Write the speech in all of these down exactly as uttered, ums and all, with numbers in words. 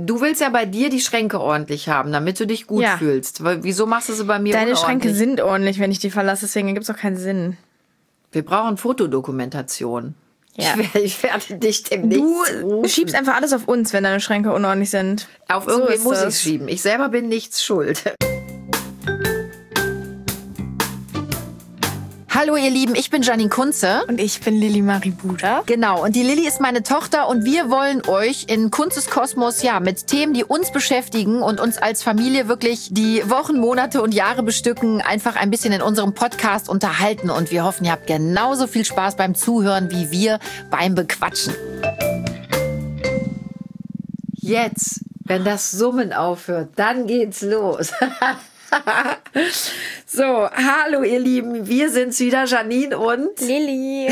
Du willst ja bei dir die Schränke ordentlich haben, damit du dich gut Ja. fühlst. Weil, wieso machst du sie bei mir Deine unordentlich? Schränke sind ordentlich, wenn ich die verlasse, deswegen gibt es auch keinen Sinn. Wir brauchen Fotodokumentation. Ja. Ich, werde, ich werde dich demnächst Du rufen. schiebst einfach alles auf uns, wenn deine Schränke unordentlich sind. Auf So irgendwen ist muss ich das. schieben. Ich selber bin nichts schuld. Hallo ihr Lieben, ich bin Janine Kunze. Und ich bin Lilly Marie Buda. Genau, und die Lilly ist meine Tochter und wir wollen euch in Kunzes Kosmos ja mit Themen, die uns beschäftigen und uns als Familie wirklich die Wochen, Monate und Jahre bestücken, einfach ein bisschen in unserem Podcast unterhalten. Und wir hoffen, ihr habt genauso viel Spaß beim Zuhören wie wir beim Bequatschen. Jetzt, wenn das Summen aufhört, dann geht's los. So, hallo ihr Lieben, wir sind's wieder, Janine und Lilly.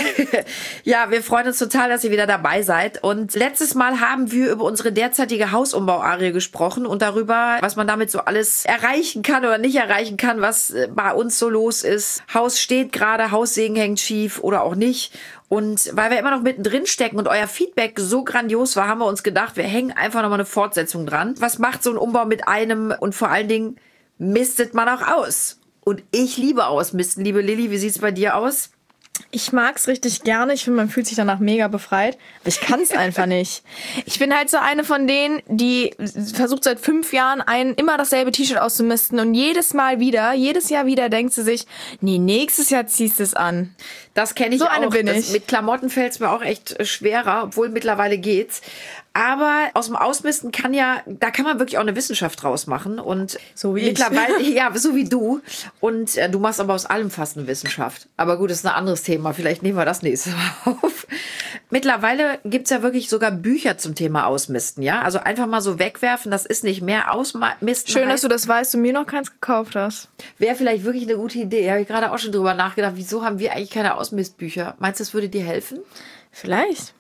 ja, wir freuen uns total, dass ihr wieder dabei seid. Und letztes Mal haben wir über unsere derzeitige Hausumbauarie gesprochen und darüber, was man damit so alles erreichen kann oder nicht erreichen kann, was bei uns so los ist. Haus steht gerade, Haussegen hängt schief oder auch nicht. Und weil wir immer noch mittendrin stecken und euer Feedback so grandios war, haben wir uns gedacht, wir hängen einfach nochmal eine Fortsetzung dran. Was macht so ein Umbau mit einem und vor allen Dingen, mistet man auch aus? Und ich liebe Ausmisten. Liebe Lilly, wie sieht's bei dir aus? Ich mag's richtig gerne. Ich finde, man fühlt sich danach mega befreit. Aber ich kann's einfach nicht. Ich bin halt so eine von denen, die versucht seit fünf Jahren ein immer dasselbe T-Shirt auszumisten und jedes Mal wieder, jedes Jahr wieder denkt sie sich, nee, nächstes Jahr ziehst du es an. Das kenne ich So auch. eine bin das, ich. Mit Klamotten fällt es mir auch echt schwerer, obwohl mittlerweile geht's. Aber aus dem Ausmisten kann ja, da kann man wirklich auch eine Wissenschaft draus machen. Und So wie ich. mittlerweile, ja, so wie du. Und äh, du machst aber aus allem fast eine Wissenschaft. Aber gut, das ist ein anderes Thema. Vielleicht nehmen wir das nächstes Mal auf. Mittlerweile gibt's ja wirklich sogar Bücher zum Thema Ausmisten, ja? Also einfach mal so wegwerfen, das ist nicht mehr Ausmisten. Schön, dass heißt, du das weißt und mir noch keins gekauft hast. wäre vielleicht wirklich eine gute Idee. Habe ich gerade auch schon drüber nachgedacht. Wieso haben wir eigentlich keine Ausmistbücher? Meinst du, das würde dir helfen? Vielleicht.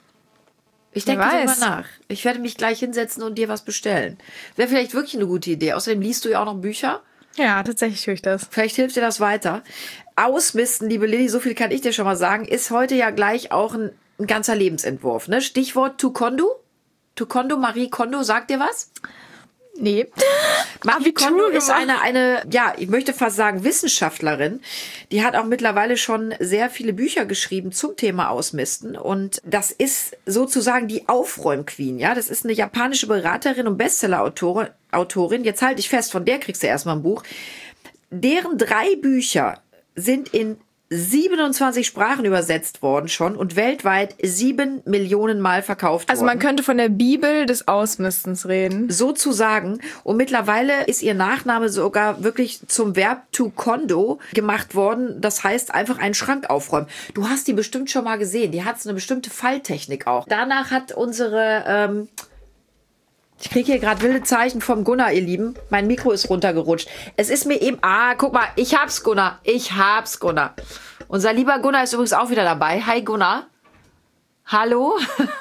Ich Wer denke darüber weiß. nach. Ich werde mich gleich hinsetzen und dir was bestellen. Wäre vielleicht wirklich eine gute Idee. Außerdem liest du ja auch noch Bücher. Ja, tatsächlich tue ich das. Vielleicht hilft dir das weiter. Ausmisten, liebe Lilly, so viel kann ich dir schon mal sagen, ist heute ja gleich auch ein, ein ganzer Lebensentwurf. Ne? Stichwort Tukondo. Tukondo, Marie Kondo, sagt dir was? Nee. Marie Abitur Kondo ist gemacht. eine, eine, ja, ich möchte fast sagen Wissenschaftlerin. Die hat auch mittlerweile schon sehr viele Bücher geschrieben zum Thema Ausmisten. Und das ist sozusagen die Aufräumqueen, ja. Das ist eine japanische Beraterin und Bestsellerautorin. Autorin. Jetzt halte ich fest, von der kriegst du erstmal ein Buch. Deren drei Bücher sind in siebenundzwanzig Sprachen übersetzt worden schon und weltweit sieben Millionen Mal verkauft Also worden. man könnte von der Bibel des Ausmistens reden. Sozusagen. Und mittlerweile ist ihr Nachname sogar wirklich zum Verb to condo gemacht worden. Das heißt einfach einen Schrank aufräumen. Du hast die bestimmt schon mal gesehen. Die hat so eine bestimmte Falltechnik auch. Danach hat unsere... Ähm ich kriege hier gerade wilde Zeichen vom Gunnar, ihr Lieben. Mein Mikro ist runtergerutscht. Es ist mir eben... Ah, guck mal. Ich hab's, Gunnar. Ich hab's, Gunnar. Unser lieber Gunnar ist übrigens auch wieder dabei. Hi, Gunnar. Hallo.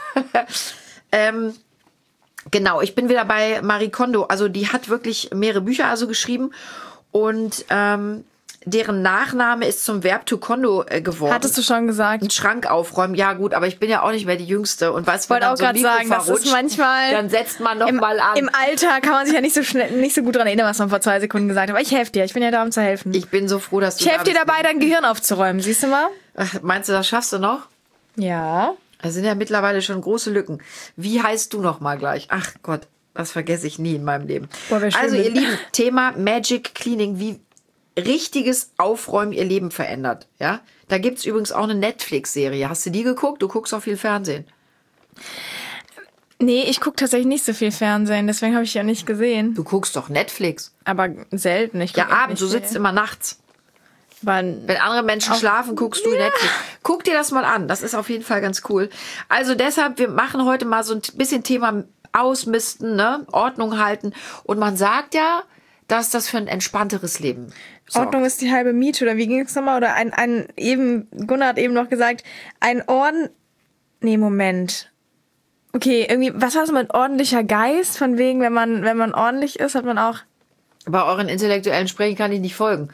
ähm... Genau, ich bin wieder bei Marie Kondo. Also die hat wirklich mehrere Bücher also geschrieben und ähm, deren Nachname ist zum Verb to condo äh, geworden. Hattest du schon gesagt? Einen Schrank aufräumen, ja gut, aber ich bin ja auch nicht mehr die Jüngste. Und weißt du, wenn Wollte dann auch so ein gerade Mikro sagen, das ist verrutscht, manchmal dann setzt man noch Im, mal an. Im Alter kann man sich ja nicht so schnell, nicht so gut dran erinnern, was man vor zwei Sekunden gesagt hat. Aber ich helfe dir. Ich bin ja da, um zu helfen. Ich bin so froh, dass du Ich helfe da dir bist. dabei, dein Gehirn aufzuräumen. Siehst du mal? Ach, meinst du, das schaffst du noch? Ja. Da sind ja mittlerweile schon große Lücken. Wie heißt du noch mal gleich? Ach Gott, das vergesse ich nie in meinem Leben. Boah, wär schön, also wenn- ihr Lieben, Thema Magic Cleaning, wie richtiges Aufräumen ihr Leben verändert. Ja, da gibt's übrigens auch eine Netflix-Serie. Hast du die geguckt? Du guckst auch viel Fernsehen. Nee, ich gucke tatsächlich nicht so viel Fernsehen, deswegen habe ich ja nicht gesehen. Du guckst doch Netflix. Aber selten. Ich Ja, guck echt abends, nicht du sitzt viel. immer nachts. Aber Wenn andere Menschen schlafen, guckst du Netflix. Guck dir das mal an. Das ist auf jeden Fall ganz cool. Also deshalb, wir machen heute mal so ein bisschen Thema Ausmisten, ne? Ordnung halten. Und man sagt ja, dass das für ein entspannteres Leben sorgt. Ordnung ist die halbe Miete, oder wie ging es nochmal? Oder ein, ein eben, Gunnar hat eben noch gesagt, ein Orden... Nee, Moment. Okay, irgendwie, was war das mit ordentlicher Geist? Von wegen, wenn man, wenn man ordentlich ist, hat man auch... Bei euren intellektuellen Sprechen kann ich nicht folgen.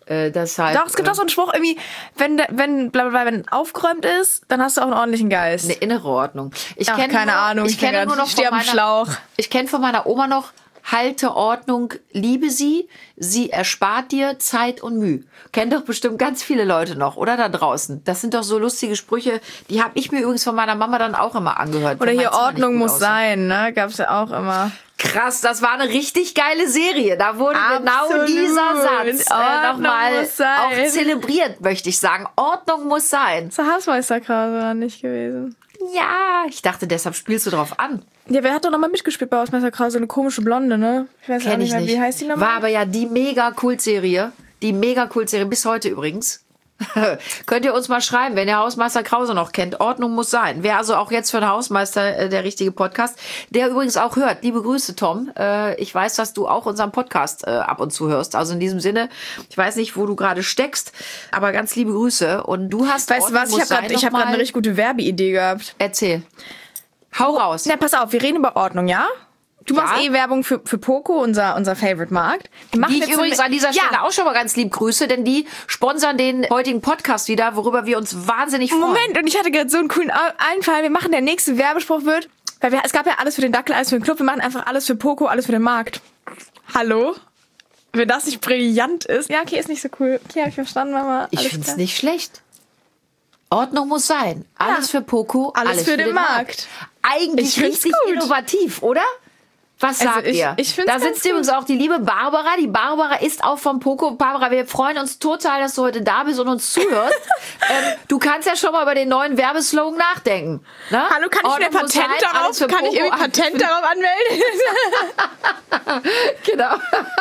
Äh, deshalb, Doch, es gibt äh, auch so einen Spruch, irgendwie, wenn, de- wenn, bla, bla, bla, wenn aufgeräumt ist, dann hast du auch einen ordentlichen Geist. eine innere Ordnung. Ich Ach, kenn keine nur, Ahnung, Ich ich bin kenne grad- nur noch ich steh von am meiner, Schlauch. Ich kenne von meiner Oma noch, halte Ordnung, liebe sie, sie erspart dir Zeit und Mühe. Kennen doch bestimmt ganz viele Leute noch, oder da draußen. Das sind doch so lustige Sprüche, die habe ich mir übrigens von meiner Mama dann auch immer angehört. Oder wenn hier mein Zimmer Ordnung nicht gut muss aussah. sein, ne? Gab's ja auch immer. Krass, das war eine richtig geile Serie. Da wurde genau Absolut. dieser Satz äh, Ordnung nochmal muss sein. auch zelebriert, möchte ich sagen. Ordnung muss sein. Das ist Hausmeister Krause nicht gewesen. Ja, ich dachte, deshalb spielst du drauf an. Ja, wer hat doch nochmal mitgespielt bei Hausmeister Krause? Eine komische Blonde, ne? Ich weiß auch Kenn nicht ich mehr, nicht. wie heißt die nochmal? War aber ja die mega Kultserie. Die mega Kultserie, bis heute übrigens. Könnt ihr uns mal schreiben, wenn ihr Hausmeister Krause noch kennt. Ordnung muss sein. Wäre also auch jetzt für den Hausmeister äh, der richtige Podcast. Der übrigens auch hört. Liebe Grüße, Tom. Äh, ich weiß, dass du auch unseren Podcast äh, ab und zu hörst. Also in diesem Sinne, ich weiß nicht, wo du gerade steckst, aber ganz liebe Grüße. Und du hast Weißt du Ordnung was? Ich muss habe gerade sein hab noch grad eine mal- richtig gute Werbeidee gehabt. Erzähl. Hau raus. Na, pass auf, wir reden über Ordnung, ja? Du Ja. machst eh Werbung für, für Poco, unser, unser Favorite-Markt. Wir machen Die ich jetzt übrigens eine- an dieser Stelle ja. auch schon mal ganz lieb grüße, denn die sponsern den heutigen Podcast wieder, worüber wir uns wahnsinnig freuen. Moment, und ich hatte gerade so einen coolen Au- Einfall. Wir machen, der nächste Werbespruch wird, weil wir, es gab ja alles für den Dackel, alles für den Club. Wir machen einfach alles für Poco, alles für den Markt. Hallo? Wenn das nicht brillant ist. Ja, okay, ist nicht so cool. Okay, hab ich verstanden, Mama. Ich Alles finde es klar. nicht schlecht. Ordnung muss sein. Alles Ja. für Poco, Alles alles, für den Markt. Eigentlich Ich find's richtig gut. innovativ, oder? Was Also sagt ich- ihr? ich find's da ganz sitzt gut. übrigens auch die liebe Barbara. Die Barbara ist auch vom Poco. Barbara, wir freuen uns total, dass du heute da bist und uns zuhörst. ähm, du kannst ja schon mal über den neuen Werbeslogan nachdenken. Ne? Hallo, kann ich mir Ordnung muss Patent sein, darauf? alles für Kann ich Poco, irgendwie Patent darauf anmelden? Genau.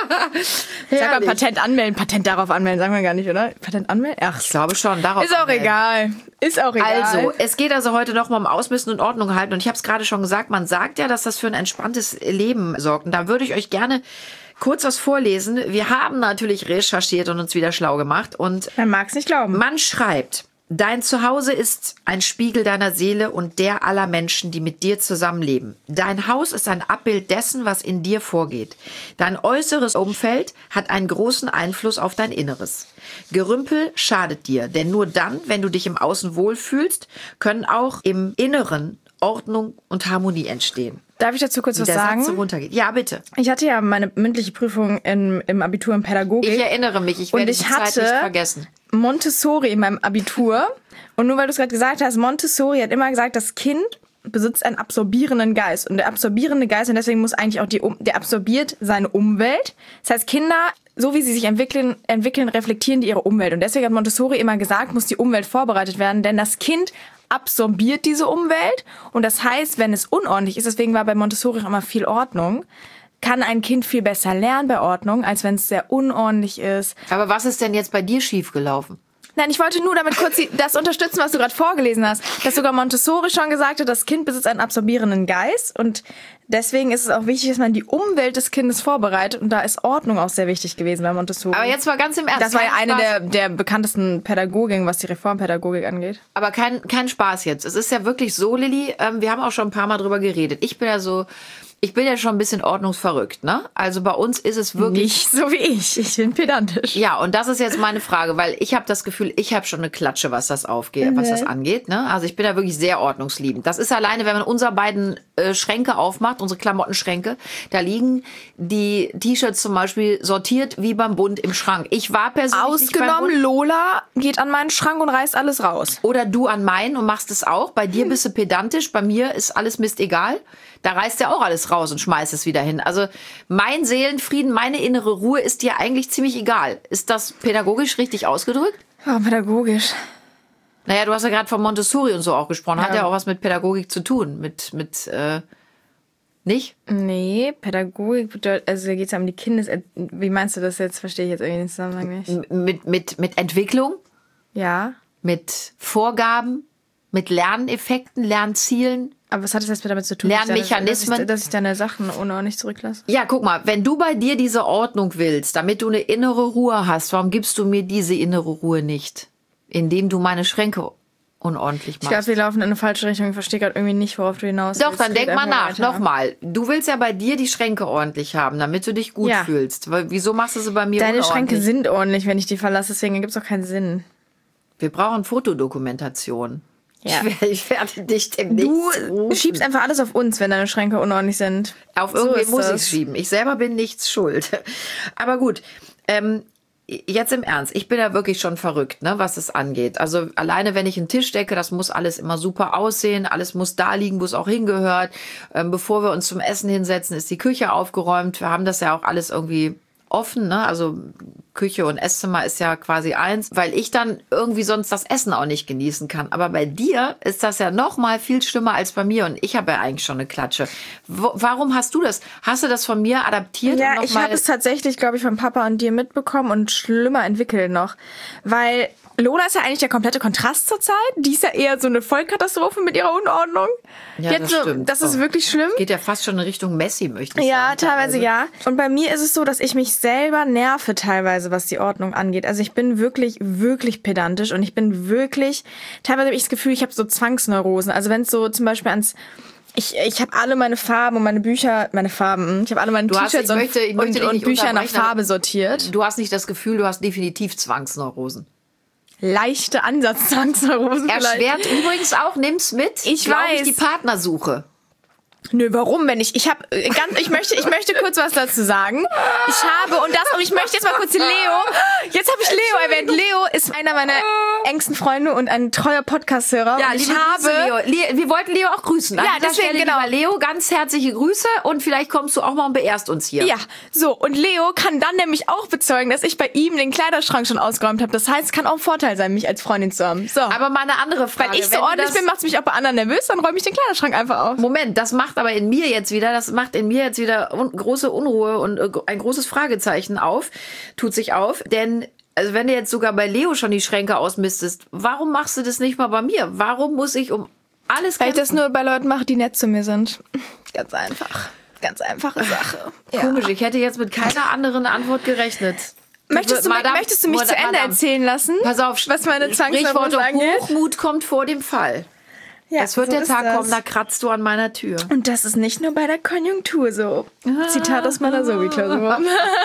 Sag mal Herrlich. Patent anmelden. Patent darauf anmelden, sagen wir gar nicht, oder? Patent anmelden? Ach, Ich glaube schon. Darauf ist auch anmelden. egal. Ist auch egal. Also, es geht also heute noch mal um Ausmisten und Ordnung halten. Und ich habe es gerade schon gesagt, man sagt ja, dass das für ein entspanntes Leben sorgt. Und da würde ich euch gerne kurz was vorlesen. Wir haben natürlich recherchiert und uns wieder schlau gemacht. Und Man mag's nicht glauben. man schreibt, dein Zuhause ist ein Spiegel deiner Seele und der aller Menschen, die mit dir zusammenleben. Dein Haus ist ein Abbild dessen, was in dir vorgeht. Dein äußeres Umfeld hat einen großen Einfluss auf dein Inneres. Gerümpel schadet dir, denn nur dann, wenn du dich im Außen wohlfühlst, können auch im Inneren Ordnung und Harmonie entstehen. Darf ich dazu kurz Wie was der sagen? Satz so runtergeht. Ja, bitte. Ich hatte ja meine mündliche Prüfung in, im Abitur in Pädagogik. Ich erinnere mich, ich und werde ich die Zeit hatte nicht vergessen. Montessori in meinem Abitur. Und nur weil du es gerade gesagt hast, Montessori hat immer gesagt, das Kind besitzt einen absorbierenden Geist. Und der absorbierende Geist, und deswegen muss eigentlich auch die, um- der absorbiert seine Umwelt. Das heißt, Kinder, so wie sie sich entwickeln, entwickeln, reflektieren die ihre Umwelt. Und deswegen hat Montessori immer gesagt, muss die Umwelt vorbereitet werden, denn das Kind absorbiert diese Umwelt. Und das heißt, wenn es unordentlich ist, deswegen war bei Montessori auch immer viel Ordnung, kann ein Kind viel besser lernen bei Ordnung, als wenn es sehr unordentlich ist. Aber was ist denn jetzt bei dir schiefgelaufen? Nein, ich wollte nur damit kurz die, das unterstützen, was du gerade vorgelesen hast. Dass sogar Montessori schon gesagt hat, das Kind besitzt einen absorbierenden Geist. Und deswegen ist es auch wichtig, dass man die Umwelt des Kindes vorbereitet. Und da ist Ordnung auch sehr wichtig gewesen bei Montessori. Aber jetzt mal ganz im Ernst. das war ja kein eine Spaß. der, der bekanntesten Pädagogiken, was die Reformpädagogik angeht. Aber kein, kein Spaß jetzt. Es ist ja wirklich so, Lilly, ähm, wir haben auch schon ein paar Mal drüber geredet. Ich bin ja so, ich bin ja schon ein bisschen ordnungsverrückt, ne? Also bei uns ist es wirklich... Nicht so wie ich. Ich bin pedantisch. Ja, und das ist jetzt meine Frage, weil ich habe das Gefühl, ich habe schon eine Klatsche, was das aufgeht, was das angeht. Ne? Also ich bin da wirklich sehr ordnungsliebend. Das ist alleine, wenn man unsere beiden äh, Schränke aufmacht, unsere Klamottenschränke, da liegen die T-Shirts zum Beispiel sortiert wie beim Bund im Schrank. Ich war persönlich nicht beim Ausgenommen, Bund. Lola geht an meinen Schrank und reißt alles raus. Oder du an meinen und machst es auch. Bei dir bist du pedantisch, bei mir ist alles Mist egal. Da reißt er auch alles raus und schmeißt es wieder hin. Also mein Seelenfrieden, meine innere Ruhe ist dir eigentlich ziemlich egal. Ist das pädagogisch richtig ausgedrückt? Oh, pädagogisch. Naja, du hast ja gerade von Montessori und so auch gesprochen. Hat Ja. ja auch was mit Pädagogik zu tun. Mit, mit, äh, nicht? Nee, Pädagogik bedeutet, also da geht es ja um die Kindes... Wie meinst du das jetzt? Verstehe ich jetzt irgendwie den Zusammenhang nicht. M- Mit, mit, mit Entwicklung, Ja, mit Vorgaben, mit Lerneffekten, Lernzielen. aber was hat das jetzt damit zu tun? Lernmechanismen. Dass ich, dass ich deine Sachen ohne auch nicht zurücklasse? Ja, guck mal, wenn du bei dir diese Ordnung willst, damit du eine innere Ruhe hast, warum gibst du mir diese innere Ruhe nicht? Indem du meine Schränke unordentlich machst. Ich glaube, wir laufen in eine falsche Richtung. Ich verstehe gerade irgendwie nicht, worauf du hinaus willst. Doch, dann denk mal nach. Weiter. Nochmal. Du willst ja bei dir die Schränke ordentlich haben, damit du dich gut ja. fühlst. Weil, wieso machst du sie bei mir Deine unordentlich? Schränke sind ordentlich, wenn ich die verlasse. Deswegen gibt es auch keinen Sinn. Wir brauchen Fotodokumentation. Ja. Ich, werde, ich werde dich demnächst Du rufen. schiebst einfach alles auf uns, wenn deine Schränke unordentlich sind. Auf So irgendwie ist muss ich das. schieben. Ich selber bin nichts schuld. Aber gut, ähm, jetzt im Ernst. Ich bin ja wirklich schon verrückt, ne, was es angeht. Also alleine, wenn ich einen Tisch decke, das muss alles immer super aussehen. Alles muss da liegen, wo es auch hingehört. Ähm, bevor wir uns zum Essen hinsetzen, ist die Küche aufgeräumt. Wir haben das ja auch alles irgendwie offen, ne? Also Küche und Esszimmer ist ja quasi eins, weil ich dann irgendwie sonst das Essen auch nicht genießen kann. Aber bei dir ist das ja noch mal viel schlimmer als bei mir und ich habe ja eigentlich schon eine Klatsche. Wo, warum hast du das? Hast du das von mir adaptiert? Ja, und noch ich mal habe es tatsächlich, glaube ich, von Papa und dir mitbekommen und schlimmer entwickelt noch. Weil Lola ist ja eigentlich der komplette Kontrast zur Zeit. Die ist ja eher so eine Vollkatastrophe mit ihrer Unordnung. Ja, Jetzt das so, stimmt. Das ist Oh. wirklich schlimm. Geht ja fast schon in Richtung Messi, möchte ich Ja, sagen. teilweise ja. Und bei mir ist es so, dass ich mich selber nerve teilweise, was die Ordnung angeht. Also ich bin wirklich, wirklich pedantisch und ich bin wirklich, teilweise habe ich das Gefühl, ich habe so Zwangsneurosen. Also wenn es so zum Beispiel ans... Ich, ich habe alle meine Farben und meine Bücher, meine Farben, ich habe alle meine Du hast- T-Shirts ich und, möchte- ich möchte und, dich und nicht Bücher nach unterbrechen, aber- Farbe sortiert. Du hast nicht das Gefühl, du hast definitiv Zwangsneurosen. Leichte Ansatz-Zwangsneurosen vielleicht. Erschwert übrigens auch, nimm's mit. Ich glaub weiß. Ich, die Partnersuche. Nö, warum, wenn ich, ich habe, ganz, ich möchte, ich möchte kurz was dazu sagen. Ich habe, und das, und ich möchte jetzt mal kurz den Leo, jetzt habe ich Leo erwähnt. Leo ist einer meiner engsten Freunde und ein treuer Podcast-Hörer. Ja, und ich liebe Grüße, habe, Leo. Le- Wir wollten Leo auch grüßen. An Ja, dieser deswegen, Stelle, genau. lieber Leo, ganz herzliche Grüße und vielleicht kommst du auch mal und beehrst uns hier. ja, so, und Leo kann dann nämlich auch bezeugen, dass ich bei ihm den Kleiderschrank schon ausgeräumt habe. Das heißt, es kann auch ein Vorteil sein, mich als Freundin zu haben. So. Aber mal eine andere Frage. Weil ich so Wenn du ordentlich das- bin, macht es mich auch bei anderen nervös, dann räume ich den Kleiderschrank einfach auf. Moment, das macht aber in mir jetzt wieder, das macht in mir jetzt wieder un große Unruhe und äh, ein großes Fragezeichen auf, tut sich auf, denn also wenn du jetzt sogar bei Leo schon die Schränke ausmistest, warum machst du das nicht mal bei mir? Warum muss ich um alles Weil ich das kämpfen? nur bei Leuten mache, die nett zu mir sind. Ganz einfach. Ganz einfache Sache. Ja. Komisch, ich hätte jetzt mit keiner anderen Antwort gerechnet. Möchtest du, Madame- möchtest du mich zu Ende Madame, erzählen lassen? Pass auf, was meine Sprichwort Zwangsneurosen angeht. Hochmut kommt vor dem Fall. Ja, Es wird so der ist Tag das. kommen, da kratzt du an meiner Tür. Und das ist nicht nur bei der Konjunktur so. Zitat aus meiner Sobi-Klausur.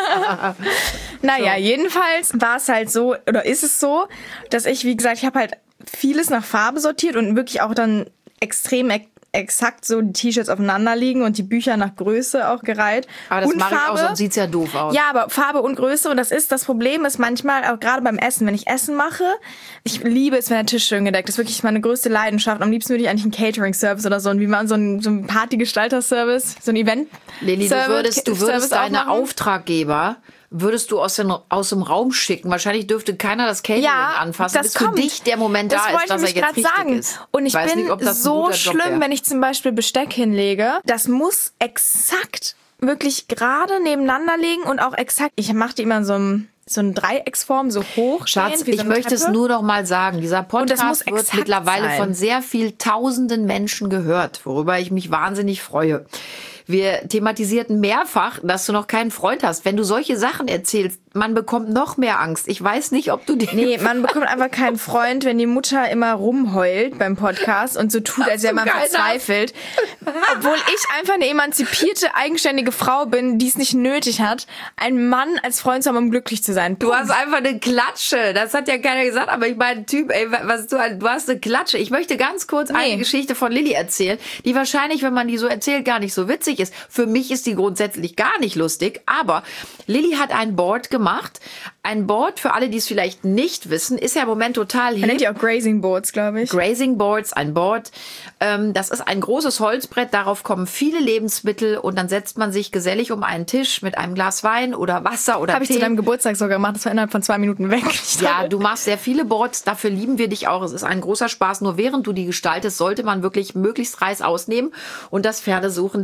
Naja, jedenfalls war es halt so, oder ist es so, dass ich, wie gesagt, ich habe halt vieles nach Farbe sortiert und wirklich auch dann extrem ex exakt so die T-Shirts aufeinander liegen und die Bücher nach Größe auch gereiht. Aber das und mache ich auch, Farbe. sonst sieht's ja doof aus. Ja, aber Farbe und Größe, und das ist, das Problem ist manchmal, auch gerade beim Essen, wenn ich Essen mache, ich liebe es, wenn der Tisch schön gedeckt ist, wirklich meine größte Leidenschaft. Am liebsten würde ich eigentlich einen Catering-Service oder so, und wie man so einen, so einen Partygestalter-Service, so ein Event. Lilly, du würdest, du würdest Service auch deine machen. Auftraggeber, würdest du aus, den, aus dem Raum schicken. Wahrscheinlich dürfte keiner das Catering Ja, anfassen, das bis kommt. für dich der Moment Das da wollte ist, dass ich er jetzt grad richtig sagen. ist. Und ich, weiß bin nicht, ob das ein so guter Job schlimm, wär. wenn ich zum Beispiel Besteck hinlege. Das muss exakt wirklich gerade nebeneinander liegen und auch exakt. Ich mache die immer in so einem so eine Dreiecksform, so hoch. Schatz, stehen, wie ich so eine möchte es Treppe. nur noch mal sagen. Dieser das muss Podcast wird exakt mittlerweile sein. von sehr viel tausenden Menschen gehört, worüber ich mich wahnsinnig freue. Wir thematisierten mehrfach, dass du noch keinen Freund hast. Wenn du solche Sachen erzählst, man bekommt noch mehr Angst. Ich weiß nicht, ob du die... Nee, man bekommt einfach keinen Freund, wenn die Mutter immer rumheult beim Podcast und so tut, als wäre man du keinen verzweifelt. Obwohl ich einfach eine emanzipierte, eigenständige Frau bin, die es nicht nötig hat, einen Mann als Freund zu haben, um glücklich zu sein. Du hast einfach eine Klatsche. Das hat ja keiner gesagt, aber ich meine, Typ, ey, was du, du hast eine Klatsche. Ich möchte ganz kurz Nee. eine Geschichte von Lilly erzählen, die wahrscheinlich, wenn man die so erzählt, gar nicht so witzig ist. Für mich ist die grundsätzlich gar nicht lustig, aber Lilly hat ein Board gemacht. Ein Board, für alle, die es vielleicht nicht wissen, ist ja im Moment total Man nennt hip. die auch Grazing Boards, glaube ich. Grazing Boards, ein Board. Ähm, das ist ein großes Holzbrett, darauf kommen viele Lebensmittel und dann setzt man sich gesellig um einen Tisch mit einem Glas Wein oder Wasser oder Habe ich Tee. zu deinem Geburtstag sogar gemacht. Das war innerhalb von zwei Minuten weg. Ja, du machst sehr viele Boards, dafür lieben wir dich auch. Es ist ein großer Spaß. Nur während du die gestaltest, sollte man wirklich möglichst Reis ausnehmen und das Pferde suchen, denn du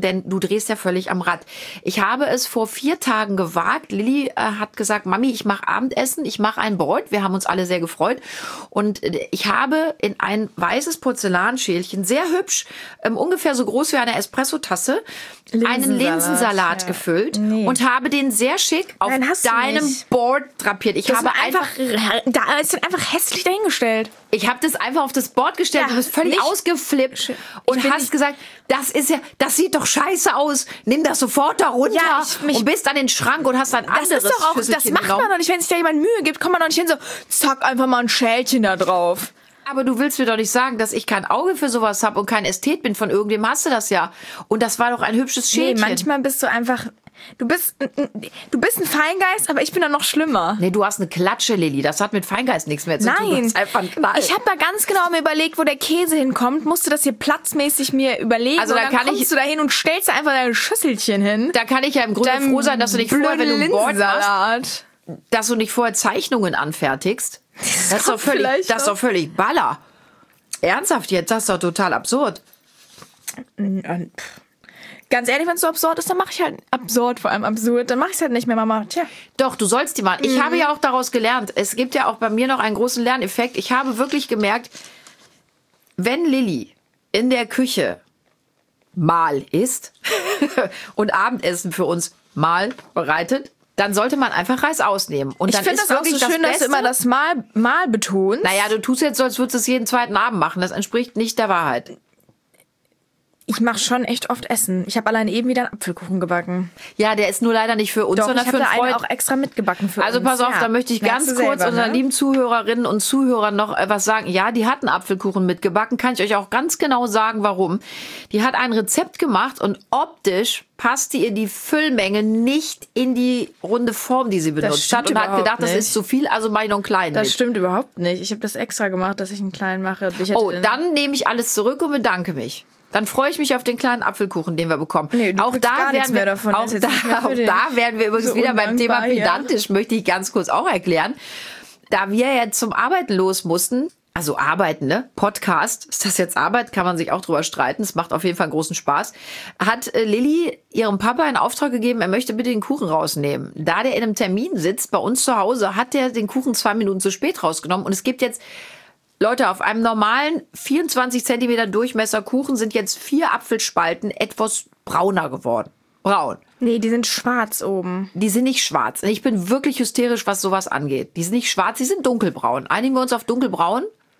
drehst ja völlig am Rad. Ich habe es vor vier Tagen gewagt. Lilly äh, hat gesagt, Mami, ich mache Abendessen, ich mache ein Brot. Wir haben uns alle sehr gefreut. Und äh, ich habe in ein weißes Porzellanschälchen, sehr hübsch, ähm, ungefähr so groß wie eine Espressotasse, einen Linsensalat ja. gefüllt Nee. und habe den sehr schick auf Nein, hast du deinem nicht. Board drapiert. Ich Das habe ist einfach, einfach, da ist dann einfach hässlich dahingestellt. ich habe das einfach auf das Board gestellt. Ja, du bist völlig nicht- ausgeflippt und bin hast nicht- gesagt, das ist ja, das sieht doch scheiße aus. Nimm das sofort da runter Ja, ich- mich- und bist an den Schrank und hast ein Das anderes ist doch auch, das Schüsselchen macht man genommen. doch nicht, wenn sich da jemand Mühe gibt, kommt man doch nicht hin so, zack, einfach mal ein Schälchen da drauf. Aber du willst mir doch nicht sagen, dass ich kein Auge für sowas habe und kein Ästhet bin. Von irgendwem hast du das ja. Und das war doch ein hübsches Nee, Schälchen. manchmal bist du einfach, du bist, du bist ein Feingeist, aber ich bin dann noch schlimmer. Nee, du hast eine Klatsche, Lilly. Das hat mit Feingeist nichts mehr zu tun. Du Nein, hast einfach einen Knall. ich habe da ganz genau mir überlegt, wo der Käse hinkommt, musste das hier platzmäßig mir überlegen. Also und da dann kann kommst ich- du da hin und stellst da einfach dein Schüsselchen hin. Da kann ich ja im Grunde Deinem froh sein, dass du nicht vorher, wenn du ein Board machst, Linsensalat. dass du nicht vorher Zeichnungen anfertigst. Das, ist doch kommt völlig, vielleicht das ist noch. doch völlig baller. Ernsthaft jetzt? Das ist doch total absurd. Ganz ehrlich, wenn es so absurd ist, dann mache ich halt absurd, vor allem absurd. Dann mache ich es halt nicht mehr, Mama. Tja. Doch, du sollst die machen. Ich habe ja auch daraus gelernt. Es gibt ja auch bei mir noch einen großen Lerneffekt. Ich habe wirklich gemerkt, wenn Lilly in der Küche mal isst und Abendessen für uns mal bereitet, dann sollte man einfach Reis ausnehmen. Und Ich dann finde ist das auch wirklich so schön, dass du Beste- immer das Mal, Mal betonst. Naja, du tust jetzt so, als würdest du es jeden zweiten Abend machen. Das entspricht nicht der Wahrheit. Ich mache schon echt oft Essen. Ich habe allein eben wieder einen Apfelkuchen gebacken. Ja, der ist nur leider nicht für uns, Doch, sondern ich für habe einen da einen Freund. auch extra mitgebacken für Also uns. pass auf, Ja. da möchte ich Merkst ganz du kurz selber, unseren ne? lieben Zuhörerinnen und Zuhörern noch äh, was sagen. Ja, die hat einen Apfelkuchen mitgebacken, kann ich euch auch ganz genau sagen, warum. Die hat ein Rezept gemacht und optisch passte ihr die Füllmenge nicht in die runde Form, die sie benutzt stimmt hat und hat überhaupt gedacht, das nicht. ist zu viel, also mache ich noch einen kleinen Das mit. stimmt überhaupt nicht. Ich habe das extra gemacht, dass ich einen kleinen mache. Ich hätte Oh, den- dann nehme ich alles zurück und bedanke mich. Dann freue ich mich auf den kleinen Apfelkuchen, den wir bekommen. Nee, du auch kriegst da gar nichts werden mehr wir, davon. auch Das ist da, jetzt nicht mehr für auch den- da werden wir übrigens so wieder beim Thema undankbar hier. pedantisch, möchte ich ganz kurz auch erklären. Da wir jetzt zum Arbeiten los mussten, also arbeiten, ne? Podcast, ist das jetzt Arbeit? Kann man sich auch drüber streiten. Es macht auf jeden Fall großen Spaß. Hat äh, Lilly ihrem Papa einen Auftrag gegeben, er möchte bitte den Kuchen rausnehmen. Da der in einem Termin sitzt, bei uns zu Hause, hat der den Kuchen zwei Minuten zu spät rausgenommen. Und es gibt jetzt, Leute, auf einem normalen vierundzwanzig Zentimeter Durchmesser Kuchen sind jetzt vier Apfelspalten etwas brauner geworden. Braun. Nee, die sind schwarz oben. Die sind nicht schwarz. Ich bin wirklich hysterisch, was sowas angeht. Die sind nicht schwarz, die sind dunkelbraun. Einigen wir uns auf dunkelbraun?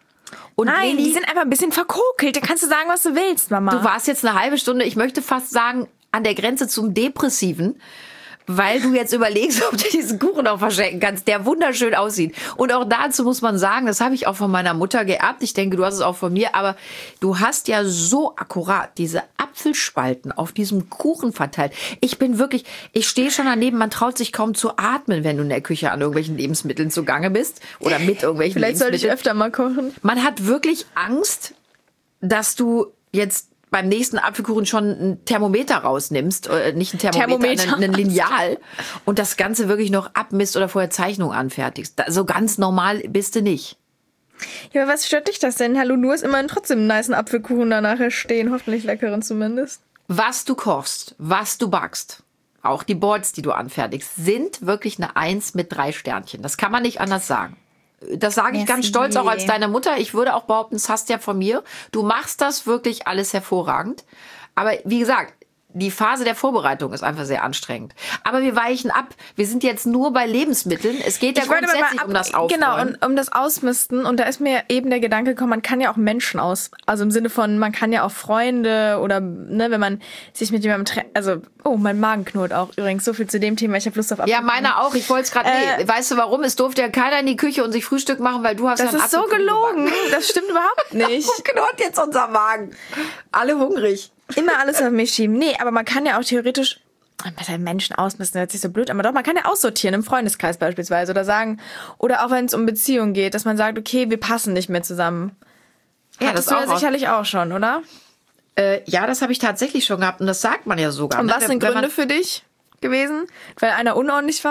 Und Nein, Lilly, die sind einfach ein bisschen verkokelt. Da kannst du sagen, was du willst, Mama. du warst jetzt eine halbe Stunde, ich möchte fast sagen, an der Grenze zum Depressiven, weil du jetzt überlegst, ob du diesen Kuchen auch verschenken kannst, der wunderschön aussieht. Und auch dazu muss man sagen, das habe ich auch von meiner Mutter geerbt. Ich denke, du hast es auch von mir, aber du hast ja so akkurat diese Apfelspalten auf diesem Kuchen verteilt. Ich bin wirklich, ich stehe schon daneben, man traut sich kaum zu atmen, wenn du in der Küche an irgendwelchen Lebensmitteln zugange bist oder mit irgendwelchen Vielleicht sollte ich Lebensmitteln. öfter mal kochen. Man hat wirklich Angst, dass du jetzt beim nächsten Apfelkuchen schon ein Thermometer rausnimmst, äh, nicht ein Thermometer, Thermometer. Ein, ein Lineal und das Ganze wirklich noch abmisst oder vorher Zeichnung anfertigst. Da, so ganz normal bist du nicht. Ja, aber was stört dich das denn? Hallo, du hast immerhin trotzdem einen nicen Apfelkuchen da nachher stehen. Hoffentlich leckeren zumindest. Was du kochst, was du backst, auch die Boards, die du anfertigst, sind wirklich eine Eins mit drei Sternchen. Das kann man nicht anders sagen. Das sage ich Merci. ganz stolz auch als deine Mutter. Ich würde auch behaupten, das hast du ja von mir. Du machst das wirklich alles hervorragend. Aber wie gesagt, die Phase der Vorbereitung ist einfach sehr anstrengend. Aber wir weichen ab. Wir sind jetzt nur bei Lebensmitteln. Es geht ja Ich wollte aber grundsätzlich mal ab- um das Aufräumen. Genau, und um das Ausmisten. Und da ist mir eben der Gedanke gekommen, man kann ja auch Menschen aus. Also im Sinne von, man kann ja auch Freunde oder, ne, wenn man sich mit jemandem trennt. Also, oh, mein Magen knurrt auch übrigens. So viel zu dem Thema. Ich habe Lust auf Ja, Apfelkuchen. meiner auch. Ich wollte es gerade. Äh, Nee, weißt du warum? Es durfte ja keiner in die Küche und sich Frühstück machen, weil du hast Das ja einen ist so Apfelkuchen gelogen. gebacken. Das stimmt überhaupt nicht. Warum knurrt jetzt unser Magen? Alle hungrig. Immer alles auf mich schieben. Nee, aber man kann ja auch theoretisch bei den Menschen ausmisten, hört sich so blöd, aber doch, man kann ja aussortieren im Freundeskreis beispielsweise oder sagen, oder auch wenn es um Beziehungen geht, dass man sagt, okay, wir passen nicht mehr zusammen. Ja, Hattest das du ja auch. sicherlich auch schon, oder? Äh, ja, das habe ich tatsächlich schon gehabt und das sagt man ja sogar. Und ne? was Wenn- sind wenn Gründe man- für dich gewesen? Weil einer unordentlich war?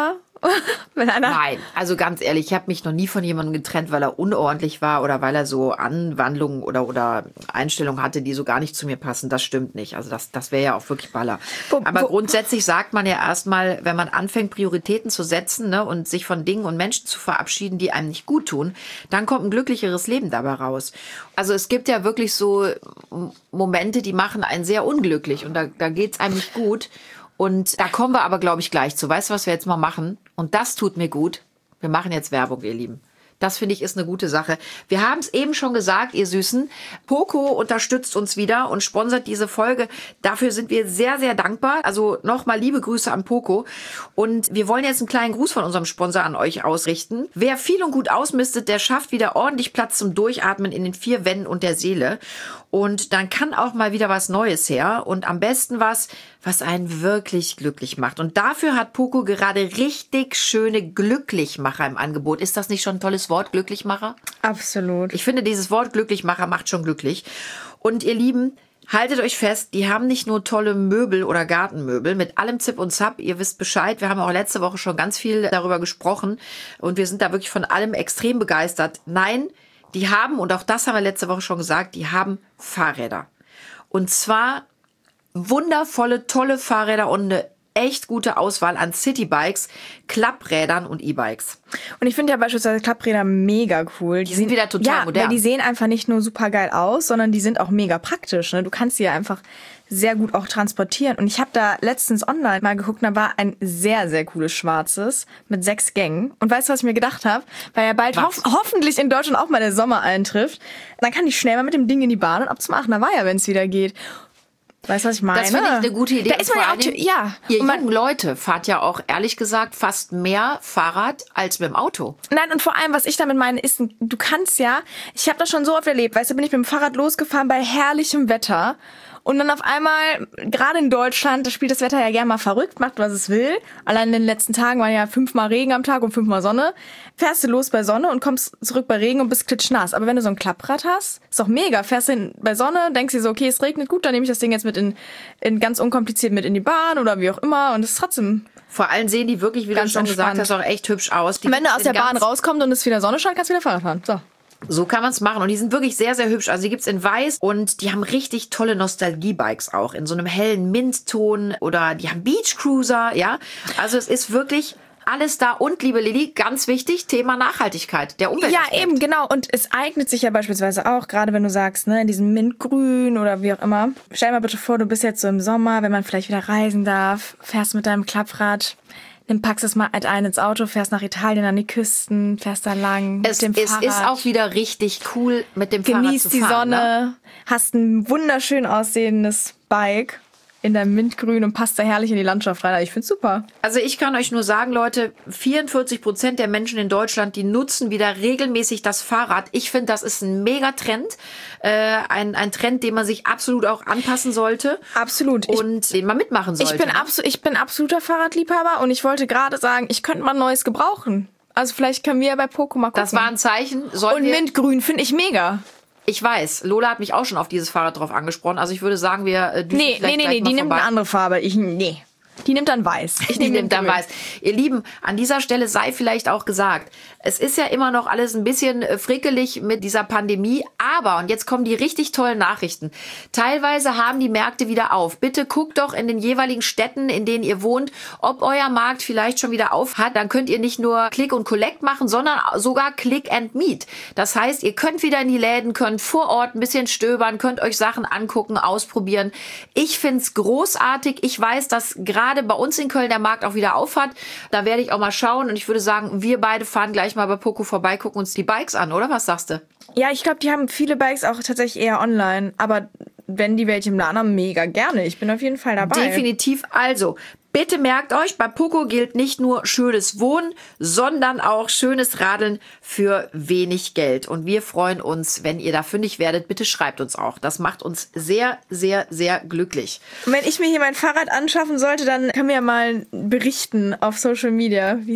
Wenn einer Nein, also ganz ehrlich, ich habe mich noch nie von jemandem getrennt, weil er unordentlich war oder weil er so Anwandlungen oder, oder Einstellungen hatte, die so gar nicht zu mir passen. Das stimmt nicht. Also das, das wäre ja auch wirklich Baller. Wo- Aber wo- grundsätzlich sagt man ja erstmal, wenn man anfängt, Prioritäten zu setzen, ne, und sich von Dingen und Menschen zu verabschieden, die einem nicht gut tun, dann kommt ein glücklicheres Leben dabei raus. Also es gibt ja wirklich so Momente, die machen einen sehr unglücklich und da, da geht's einem nicht gut. Und da kommen wir aber, glaube ich, gleich zu. Weißt du, was wir jetzt mal machen? Und das tut mir gut. Wir machen jetzt Werbung, ihr Lieben. Das finde ich ist eine gute Sache. Wir haben es eben schon gesagt, ihr Süßen. Poco unterstützt uns wieder und sponsert diese Folge. Dafür sind wir sehr, sehr dankbar. Also nochmal liebe Grüße an Poco. Und wir wollen jetzt einen kleinen Gruß von unserem Sponsor an euch ausrichten. Wer viel und gut ausmistet, der schafft wieder ordentlich Platz zum Durchatmen in den vier Wänden und der Seele. Und dann kann auch mal wieder was Neues her. Und am besten was, was einen wirklich glücklich macht. Und dafür hat Poco gerade richtig schöne Glücklichmacher im Angebot. Ist das nicht schon ein tolles Wort, Glücklichmacher? Absolut. Ich finde, dieses Wort Glücklichmacher macht schon glücklich. Und ihr Lieben, haltet euch fest, die haben nicht nur tolle Möbel oder Gartenmöbel mit allem Zip und Zap. Ihr wisst Bescheid, wir haben auch letzte Woche schon ganz viel darüber gesprochen. Und wir sind da wirklich von allem extrem begeistert. Nein, die haben, und auch das haben wir letzte Woche schon gesagt, die haben Fahrräder. Und zwar wundervolle, tolle Fahrräder und eine echt gute Auswahl an Citybikes, Klapprädern und E-Bikes. Und ich finde ja beispielsweise Klappräder mega cool. Die, Die sind wieder total ja, modern. Weil die sehen einfach nicht nur super geil aus, sondern die sind auch mega praktisch. Ne? Du kannst sie ja einfach sehr gut auch transportieren. Und ich habe da letztens online mal geguckt, da war ein sehr, sehr cooles schwarzes mit sechs Gängen. Und weißt du, was ich mir gedacht habe? Weil ja bald hof hoffentlich in Deutschland auch mal der Sommer eintrifft. Dann kann ich schnell mal mit dem Ding in die Bahn und ab zum Aachener Weiher, wenn es wieder geht. Weißt du, was ich meine? Das finde ich eine gute Idee. Da ist man Vor ja allen auch, Dingen, ja. Ihr Und man- jungen Leute fahrt ja auch, ehrlich gesagt, fast mehr Fahrrad als mit dem Auto. Nein, und vor allem, was ich damit meine, ist, du kannst ja, ich habe das schon so oft erlebt, weißt du, bin ich mit dem Fahrrad losgefahren bei herrlichem Wetter und dann auf einmal, gerade in Deutschland, da spielt das Wetter ja gerne mal verrückt, macht, was es will. Allein in den letzten Tagen waren ja fünfmal Regen am Tag und fünfmal Sonne. Fährst du los bei Sonne und kommst zurück bei Regen und bist klitschnass. Aber wenn du so ein Klapprad hast, ist doch mega. Fährst du bei Sonne, denkst dir so, okay, es regnet, gut, dann nehme ich das Ding jetzt mit in, in ganz unkompliziert mit in die Bahn oder wie auch immer und es ist trotzdem... Vor allem sehen die wirklich, wie Ganz du schon entspannt. gesagt hast, auch echt hübsch aus. Die Und wenn du gibt's aus der in Bahn ganz- rauskommst und es wieder Sonne scheint, kannst du wieder Fahrrad fahren. So. So kann man es machen. Und die sind wirklich sehr, sehr hübsch. Also die gibt's in weiß und die haben richtig tolle Nostalgie-Bikes auch. In so einem hellen Mintton oder die haben Beachcruiser, ja. Also es ist wirklich alles da. Und, liebe Lilly, ganz wichtig, Thema Nachhaltigkeit, der Umwelt. Ja, eben, genau. Und es eignet sich ja beispielsweise auch, gerade wenn du sagst, ne, in diesem Mintgrün oder wie auch immer. Stell dir mal bitte vor, du bist jetzt so im Sommer, wenn man vielleicht wieder reisen darf, fährst mit deinem Klapprad, dann packst es mal ein ins Auto, fährst nach Italien an die Küsten, fährst da lang Es, mit dem es Fahrrad. ist auch wieder richtig cool, mit dem Fahrrad Genießt zu die fahren. Sonne, Ne? hast ein wunderschön aussehendes Bike in deinem Mintgrün und passt da herrlich in die Landschaft rein. Ich find's super. Also ich kann euch nur sagen, Leute, vierundvierzig Prozent der Menschen in Deutschland, die nutzen wieder regelmäßig das Fahrrad. Ich finde, das ist ein Megatrend. Äh, ein, ein Trend, den man sich absolut auch anpassen sollte. Absolut. Ich- Und den man mitmachen sollte. Ich bin, ne? abso ich bin absoluter Fahrradliebhaber und ich wollte gerade sagen, ich könnte mal ein neues gebrauchen. Also vielleicht können wir ja bei Poco mal gucken. Das war ein Zeichen. Sollen und wir, Mintgrün finde ich mega. ich weiß, Lola hat mich auch schon auf dieses Fahrrad drauf angesprochen. Also ich würde sagen, wir äh, düsen Nee, vielleicht nee, nee, gleich nee, mal die nimmt vorbei. eine andere Farbe. Ich, nee. Die nimmt dann weiß. Ich Die nehme nimmt dann weiß. Ihr Lieben, an dieser Stelle sei vielleicht auch gesagt, es ist ja immer noch alles ein bisschen äh, frickelig mit dieser Pandemie, aber, und jetzt kommen die richtig tollen Nachrichten, teilweise haben die Märkte wieder auf. Bitte guckt doch in den jeweiligen Städten, in denen ihr wohnt, ob euer Markt vielleicht schon wieder auf hat. Dann könnt ihr nicht nur Click und Collect machen, sondern sogar Click and Meet. Das heißt, ihr könnt wieder in die Läden, könnt vor Ort ein bisschen stöbern, könnt euch Sachen angucken, ausprobieren. Ich find's großartig. Ich weiß, dass gerade bei uns in Köln der Markt auch wieder auf hat. Da werde ich auch mal schauen und ich würde sagen, wir beide fahren gleich mal bei Poco vorbei, gucken uns die Bikes an, oder? Was sagst du? Ja, ich glaube, die haben viele Bikes auch tatsächlich eher online. Aber wenn die welche im Laden haben, mega gerne. Ich bin auf jeden Fall dabei. Definitiv. Also, bitte merkt euch, bei Poco gilt nicht nur schönes Wohnen, sondern auch schönes Radeln für wenig Geld. Und wir freuen uns, wenn ihr da fündig werdet. Bitte schreibt uns auch. Das macht uns sehr, sehr, sehr glücklich. Und wenn ich mir hier mein Fahrrad anschaffen sollte, dann können wir ja mal berichten auf Social Media, wie es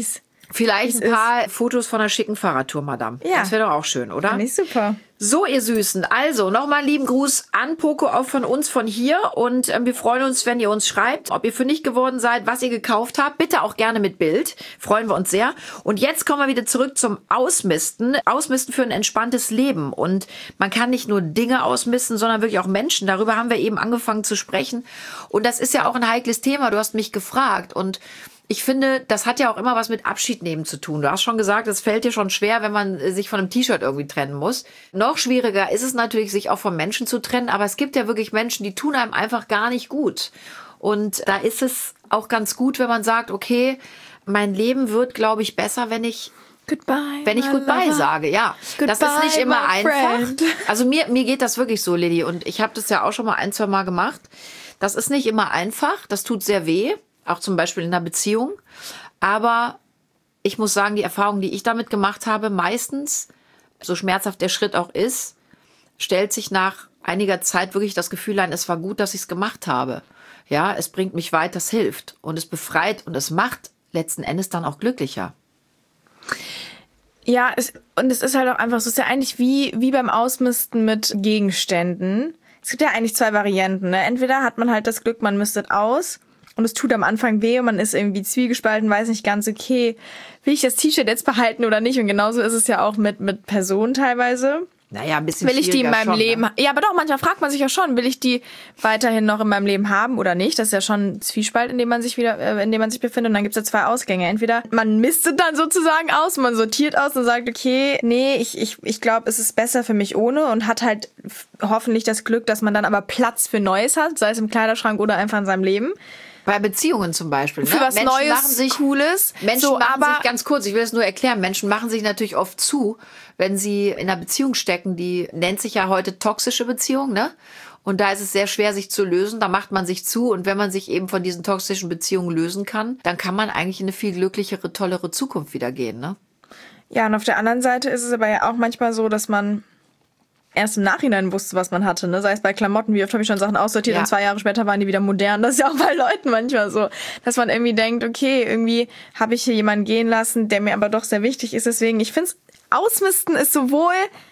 Vielleicht ein paar ist. Fotos von einer schicken Fahrradtour, Madame. Ja. Das wäre doch auch schön, oder? Finde ich super. So, ihr Süßen. Also, nochmal lieben Gruß an Poco, auch von uns, von hier. Und ähm, wir freuen uns, wenn ihr uns schreibt, ob ihr fündig geworden seid, was ihr gekauft habt. Bitte auch gerne mit Bild. Freuen wir uns sehr. Und jetzt kommen wir wieder zurück zum Ausmisten. Ausmisten für ein entspanntes Leben. Und man kann nicht nur Dinge ausmisten, sondern wirklich auch Menschen. Darüber haben wir eben angefangen zu sprechen. Und das ist ja auch ein heikles Thema. Du hast mich gefragt. Und ich finde, das hat ja auch immer was mit Abschied nehmen zu tun. Du hast schon gesagt, es fällt dir schon schwer, wenn man sich von einem T-Shirt irgendwie trennen muss. Noch schwieriger ist es natürlich, sich auch von Menschen zu trennen. Aber es gibt ja wirklich Menschen, die tun einem einfach gar nicht gut. Und da ist es auch ganz gut, wenn man sagt, okay, mein Leben wird, glaube ich, besser, wenn ich Goodbye, wenn ich Goodbye lover. sage. Ja, goodbye, das ist nicht immer einfach. Friend. Also mir, mir geht das wirklich so, Lilly. Und ich habe das ja auch schon mal ein, zwei Mal gemacht. Das ist nicht immer einfach. Das tut sehr weh. Auch zum Beispiel in einer Beziehung. Aber ich muss sagen, die Erfahrung, die ich damit gemacht habe, meistens, so schmerzhaft der Schritt auch ist, stellt sich nach einiger Zeit wirklich das Gefühl ein, es war gut, dass ich es gemacht habe. Ja, es bringt mich weit, das hilft. Und es befreit und es macht letzten Endes dann auch glücklicher. Ja, es, und es ist halt auch einfach so, es ist ja eigentlich wie, wie beim Ausmisten mit Gegenständen. Es gibt ja eigentlich zwei Varianten. Ne? Entweder hat man halt das Glück, man mistet aus. Und es tut am Anfang weh und man ist irgendwie zwiegespalten, weiß nicht ganz, okay, will ich das T-Shirt jetzt behalten oder nicht? Und genauso ist es ja auch mit, mit Personen teilweise. Naja, ein bisschen will ich die in meinem schon, Leben, ne? Ja, aber doch, manchmal fragt man sich ja schon, will ich die weiterhin noch in meinem Leben haben oder nicht? Das ist ja schon ein Zwiespalt, in dem man sich wieder, äh, in dem man sich befindet. Und dann gibt's ja zwei Ausgänge. Entweder man mistet dann sozusagen aus, man sortiert aus und sagt, okay, nee, ich, ich, ich glaube, es ist besser für mich ohne und hat halt hoffentlich das Glück, dass man dann aber Platz für Neues hat, sei es im Kleiderschrank oder einfach in seinem Leben. Bei Beziehungen zum Beispiel. Ne? Für was Menschen Neues, machen sich, Cooles. Menschen so, machen aber sich, ganz kurz, ich will das nur erklären, Menschen machen sich natürlich oft zu, wenn sie in einer Beziehung stecken, die nennt sich ja heute toxische Beziehung, ne? Und da ist es sehr schwer, sich zu lösen, da macht man sich zu und wenn man sich eben von diesen toxischen Beziehungen lösen kann, dann kann man eigentlich in eine viel glücklichere, tollere Zukunft wieder gehen, ne? Ja, und auf der anderen Seite ist es aber ja auch manchmal so, dass man erst im Nachhinein wusste, was man hatte, ne? Sei es bei Klamotten, wie oft habe ich schon Sachen aussortiert ja. und zwei Jahre später waren die wieder modern. Das ist ja auch bei Leuten manchmal so, dass man irgendwie denkt, okay, irgendwie habe ich hier jemanden gehen lassen, der mir aber doch sehr wichtig ist. Deswegen, ich finde, Ausmisten ist sowohl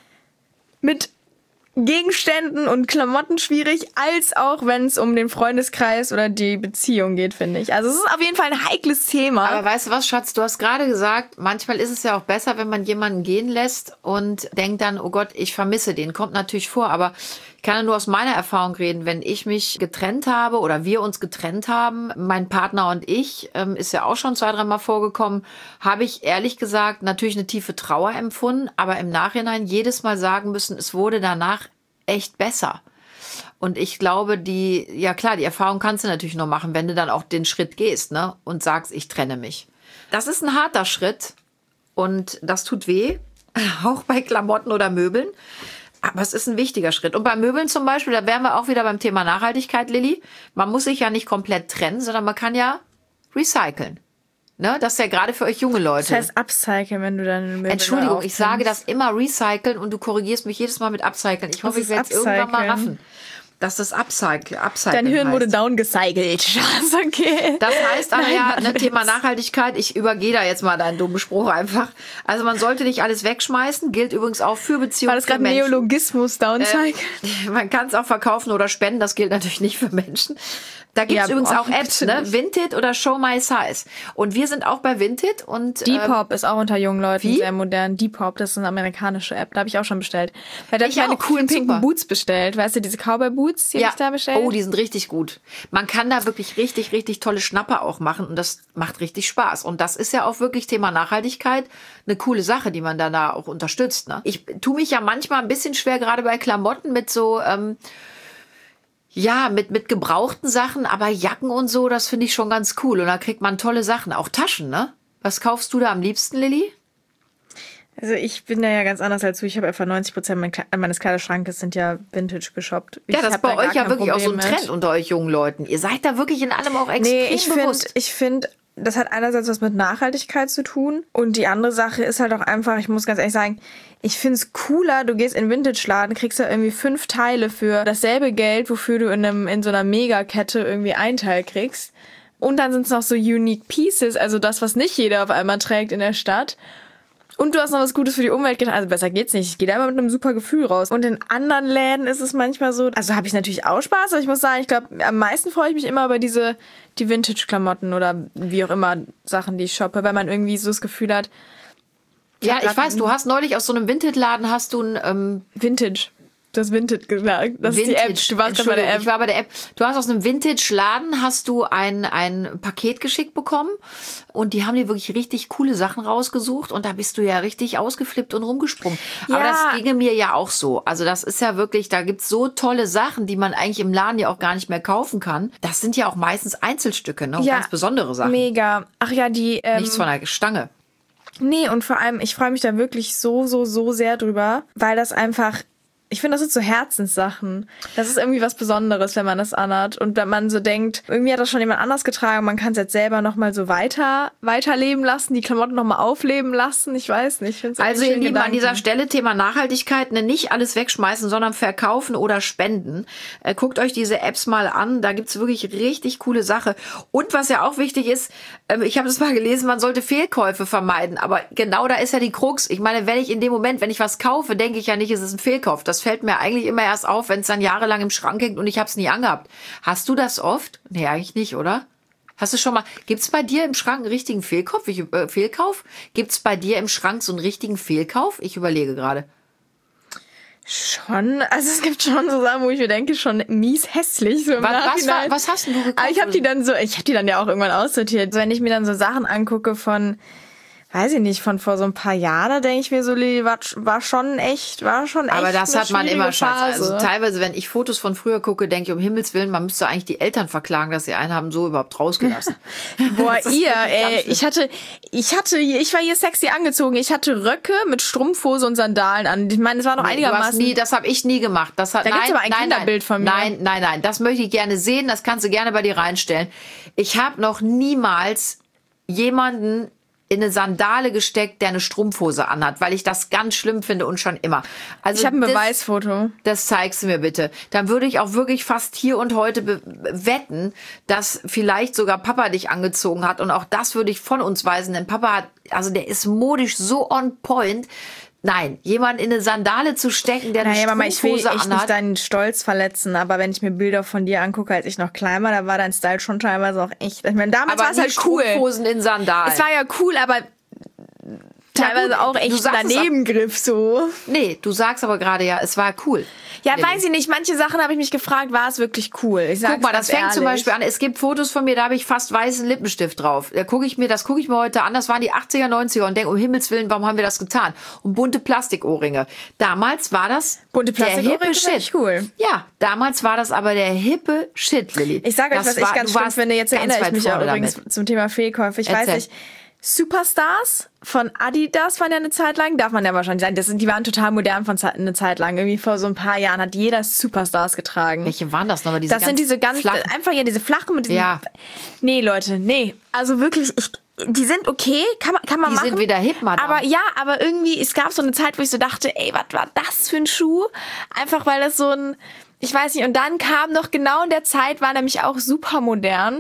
mit Gegenständen und Klamotten schwierig, als auch wenn es um den Freundeskreis oder die Beziehung geht, finde ich. Also es ist auf jeden Fall ein heikles Thema. Aber weißt du was, Schatz, du hast gerade gesagt, manchmal ist es ja auch besser, wenn man jemanden gehen lässt und denkt dann, oh Gott, ich vermisse den. Kommt natürlich vor, aber ich kann ja nur aus meiner Erfahrung reden, wenn ich mich getrennt habe oder wir uns getrennt haben, mein Partner und ich, ähm, ist ja auch schon zwei, dreimal vorgekommen, habe ich ehrlich gesagt natürlich eine tiefe Trauer empfunden, aber im Nachhinein jedes Mal sagen müssen, es wurde danach echt besser. Und ich glaube, die, ja klar, die Erfahrung kannst du natürlich nur machen, wenn du dann auch den Schritt gehst, ne, und sagst, ich trenne mich. Das ist ein harter Schritt und das tut weh, auch bei Klamotten oder Möbeln. Aber es ist ein wichtiger Schritt. Und bei Möbeln zum Beispiel, da wären wir auch wieder beim Thema Nachhaltigkeit, Lilly. Man muss sich ja nicht komplett trennen, sondern man kann ja recyceln. Ne, das ist ja gerade für euch junge Leute. Das heißt upcyclen, wenn du dann Möbel Entschuldigung, ich sage das immer recyceln und du korrigierst mich jedes Mal mit upcyclen. Ich hoffe, ich werde es irgendwann mal raffen. Dass das Upcycle, Upcycle Dein Hirn heißt. wurde downgecycelt. Schatz, okay. Das heißt aber ja, ne, Thema Nachhaltigkeit, ich übergehe da jetzt mal deinen dummen Spruch einfach. Also man sollte nicht alles wegschmeißen, gilt übrigens auch für Beziehungen. War das gerade Neologismus, Downcycle? Äh, man kann es auch verkaufen oder spenden, das gilt natürlich nicht für Menschen. Da gibt es ja, übrigens auch Apps, ne? Vinted oder Show My Size. Und wir sind auch bei Vinted. Und Depop äh, ist auch unter jungen Leuten wie? sehr modern. Depop, das ist eine amerikanische App. Da habe ich auch schon bestellt. Weil da habe ich meine auch, coolen pinken super. Boots bestellt. Weißt du, diese Cowboy-Boots, die ja. habe ich da bestellt. Oh, die sind richtig gut. Man kann da wirklich richtig, richtig tolle Schnapper auch machen. Und das macht richtig Spaß. Und das ist ja auch wirklich Thema Nachhaltigkeit. Eine coole Sache, die man dann da auch unterstützt. Ne? Ich tue mich ja manchmal ein bisschen schwer, gerade bei Klamotten mit so... Ähm, Ja, mit, mit gebrauchten Sachen, aber Jacken und so, das finde ich schon ganz cool. Und da kriegt man tolle Sachen, auch Taschen, ne? Was kaufst du da am liebsten, Lilly? Also ich bin da ja ganz anders als du. Ich habe etwa neunzig Prozent meines Kleiderschrankes sind ja Vintage geshoppt. Ja, das ist bei da euch ja wirklich Problem auch so ein Trend mit. unter euch jungen Leuten. Ihr seid da wirklich in allem auch extrem nee, ich bewusst. Find, ich finde, das hat einerseits was mit Nachhaltigkeit zu tun. Und die andere Sache ist halt auch einfach, ich muss ganz ehrlich sagen, ich finde es cooler, du gehst in einen Vintage-Laden, kriegst da irgendwie fünf Teile für dasselbe Geld, wofür du in einem in so einer Megakette irgendwie ein Teil kriegst. Und dann sind es noch so Unique Pieces, also das, was nicht jeder auf einmal trägt in der Stadt. Und du hast noch was Gutes für die Umwelt getan. Also besser geht's nicht. Ich gehe da immer mit einem super Gefühl raus. Und in anderen Läden ist es manchmal so, also habe ich natürlich auch Spaß, aber ich muss sagen, ich glaube, am meisten freue ich mich immer über diese, die Vintage-Klamotten oder wie auch immer Sachen, die ich shoppe, weil man irgendwie so das Gefühl hat. Ja, ich weiß, du hast neulich aus so einem Vintage-Laden hast du ein ähm, Vintage. Das Vintage gesagt. Das Vintage. ist die App. Du warst bei der App. Ich war bei der App. Du hast aus einem Vintage-Laden hast du ein, ein Paket geschickt bekommen und die haben dir wirklich richtig coole Sachen rausgesucht und da bist du ja richtig ausgeflippt und rumgesprungen. Ja. Aber das ginge mir ja auch so. Also das ist ja wirklich, da gibt's so tolle Sachen, die man eigentlich im Laden ja auch gar nicht mehr kaufen kann. Das sind ja auch meistens Einzelstücke, ne? Und Ja, ganz besondere Sachen. Mega. Ach ja, die... Ähm, Nichts von der Stange. Nee, und vor allem, ich freue mich da wirklich so, so, so sehr drüber, weil das einfach... Ich finde, das sind so Herzenssachen. Das ist irgendwie was Besonderes, wenn man das anhat. Und wenn man so denkt, irgendwie hat das schon jemand anders getragen, man kann es jetzt selber nochmal so weiter, weiterleben lassen, die Klamotten nochmal aufleben lassen. Ich weiß nicht. Ich also ihr Lieben, an dieser Stelle Thema Nachhaltigkeit, ne, nicht alles wegschmeißen, sondern verkaufen oder spenden. Äh, guckt euch diese Apps mal an, da gibt's wirklich richtig coole Sache. Und was ja auch wichtig ist, äh, ich habe das mal gelesen, man sollte Fehlkäufe vermeiden. Aber genau da ist ja die Krux. Ich meine, wenn ich in dem Moment, wenn ich was kaufe, denke ich ja nicht, es ist ein Fehlkauf. Das fällt mir eigentlich immer erst auf, wenn es dann jahrelang im Schrank hängt und ich habe es nie angehabt. Hast du das oft? Nee, eigentlich nicht, oder? Hast du schon mal, gibt's bei dir im Schrank einen richtigen Fehlkauf? Ich, äh, Fehlkauf? Gibt's bei dir im Schrank so einen richtigen Fehlkauf? Ich überlege gerade. Schon, also es gibt schon so Sachen, wo ich mir denke, schon mies hässlich. So im was, was, Nachhinein. was hast denn du gekauft? Aber ich habe die dann so, ich habe die dann ja auch irgendwann aussortiert. Wenn ich mir dann so Sachen angucke von... Weiß ich nicht, von vor so ein paar Jahren, da denke ich mir so, Lili, war, war schon echt, war schon echt. Aber das eine hat man immer, schwierige Schatz. Phase. Also teilweise, wenn ich Fotos von früher gucke, denke ich, um Himmels Willen, man müsste eigentlich die Eltern verklagen, dass sie einen haben so überhaupt rausgelassen. Boah, ihr, ey, ich hatte, ich hatte, ich war hier sexy angezogen. Ich hatte Röcke mit Strumpfhose und Sandalen an. Ich meine, es war noch Nee, einigermaßen. Du hast nie, das habe ich nie gemacht. Das hat, Da nein, gibt's aber ein nein, Kinderbild nein, von mir. Nein, nein, nein, das möchte ich gerne sehen. Das kannst du gerne bei dir reinstellen. Ich habe noch niemals jemanden in eine Sandale gesteckt, der eine Strumpfhose anhat, weil ich das ganz schlimm finde und schon immer. Also Ich habe ein das, Beweisfoto. Das zeigst du mir bitte. Dann würde ich auch wirklich fast hier und heute be- wetten, dass vielleicht sogar Papa dich angezogen hat und auch das würde ich von uns weisen, denn Papa hat, also der ist modisch so on point. Nein, jemanden in eine Sandale zu stecken, der Naja, eine Mama, ich will Strumpfhose echt anhat. nicht deinen Stolz verletzen, aber wenn ich mir Bilder von dir angucke, als ich noch klein war, da war dein Style schon teilweise auch echt. Ich meine, damals war aber es halt nie cool. Strumpfhosen in Sandalen. Es war ja cool, aber teilweise gut, auch du echt ein sagst es auch- Danebengriff so. Nee, du sagst aber gerade ja, es war cool. Ja, Lilli. weiß ich nicht. Manche Sachen habe ich mich gefragt, war es wirklich cool? Ich sag's Guck mal, das ganz fängt zum ehrlich. Beispiel an. Es gibt Fotos von mir, da habe ich fast weißen Lippenstift drauf. Da gucke ich mir, das gucke ich mir heute an. Das waren die achtziger, neunziger und denke, um Himmels Willen, warum haben wir das getan? Und bunte Plastikohrringe. Damals war das Bunte der Plastikohrringe hippe finde Shit. ich cool. Ja, damals war das aber der hippe Shit, Lilli. Ich sage euch, Das was war- ich ganz du schlimm warst finde. Jetzt ganz erinnere ich weit mich auch vorne übrigens damit. zum Thema Fehlkäufe. Ich Erzähl. weiß nicht, Superstars von Adidas waren ja eine Zeit lang, darf man ja wahrscheinlich sagen. Das sind, die waren total modern von Ze- eine Zeit lang. Irgendwie vor so ein paar Jahren hat jeder Superstars getragen. Welche waren das nochmal? Diese Das sind diese ganz, flachen- einfach ja diese flachen mit diesen. Ja. Nee, Leute, nee. Also wirklich, ich, die sind okay, kann man, kann man Die machen. sind wieder hip, Madame. Aber ja, aber irgendwie, es gab so eine Zeit, wo ich so dachte, ey, was war das für ein Schuh? Einfach weil das so ein, ich weiß nicht, und dann kam noch genau in der Zeit, war nämlich auch super modern,